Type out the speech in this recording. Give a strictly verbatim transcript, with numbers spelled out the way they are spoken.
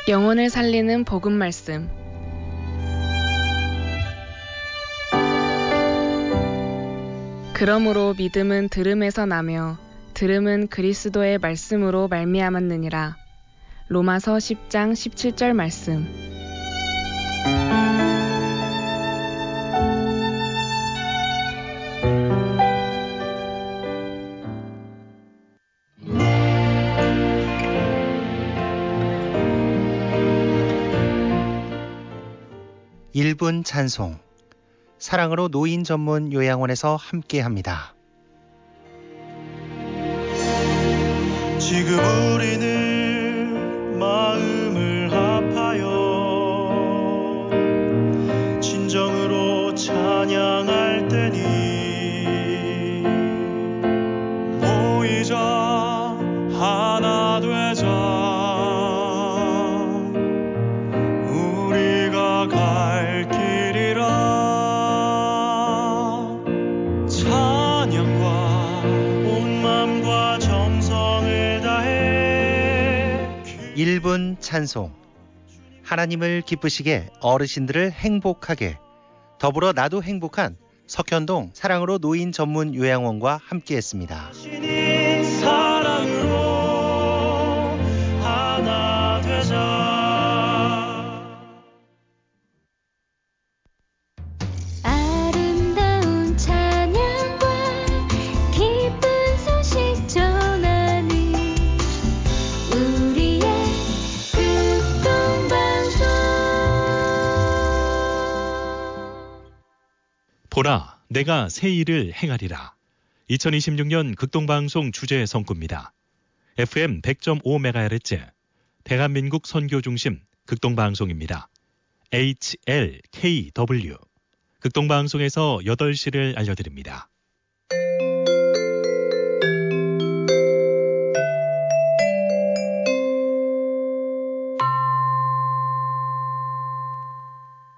영혼을 살리는 복음 말씀. 그러므로 믿음은 들음에서 나며 들음은 그리스도의 말씀으로 말미암았느니라. 로마서 십 장 십칠 절 말씀. 일 분 찬송, 사랑으로 노인 전문 요양원에서 함께합니다. 지금 우리는 마음을 합하여 진정으로 찬양할 때니 모이자 하나 되자 우리가 갈 길이라 찬양과 온 맘과 정성을 다해 일 분 찬송, 하나님을 기쁘시게 어르신들을 행복하게 더불어 나도 행복한 석현동 사랑으로 노인 전문 요양원과 함께했습니다. 사랑으로 하나 되자. 아름다운 찬양과 기쁜 소식 전하니 우리의 극동방송. 보라, 내가 새 일을 행하리라. 이천이십육 년 극동방송 주제 성구입니다. 에프엠 백 점 오 메가헤르츠, 대한민국 선교 중심 극동방송입니다. 에이치엘케이더블유. 극동방송에서 여덟 시를 알려드립니다.